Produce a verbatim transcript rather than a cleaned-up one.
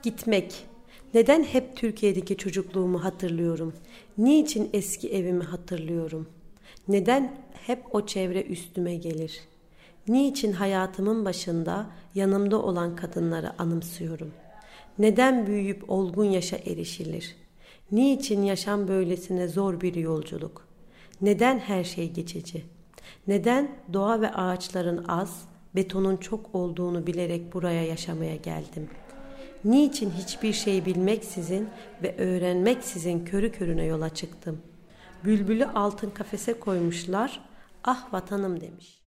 Gitmek. Neden hep Türkiye'deki çocukluğumu hatırlıyorum? Niçin eski evimi hatırlıyorum? Neden hep o çevre üstüme gelir? Niçin hayatımın başında yanımda olan kadınları anımsıyorum? Neden büyüyüp olgun yaşa erişilir? Niçin yaşam böylesine zor bir yolculuk? Neden her şey geçici? Neden doğa ve ağaçların az, betonun çok olduğunu bilerek buraya yaşamaya geldim? Niçin hiçbir şey bilmeksizin ve öğrenmeksizin körü körüne yola çıktım? Bülbülü altın kafese koymuşlar, ah vatanım demiş.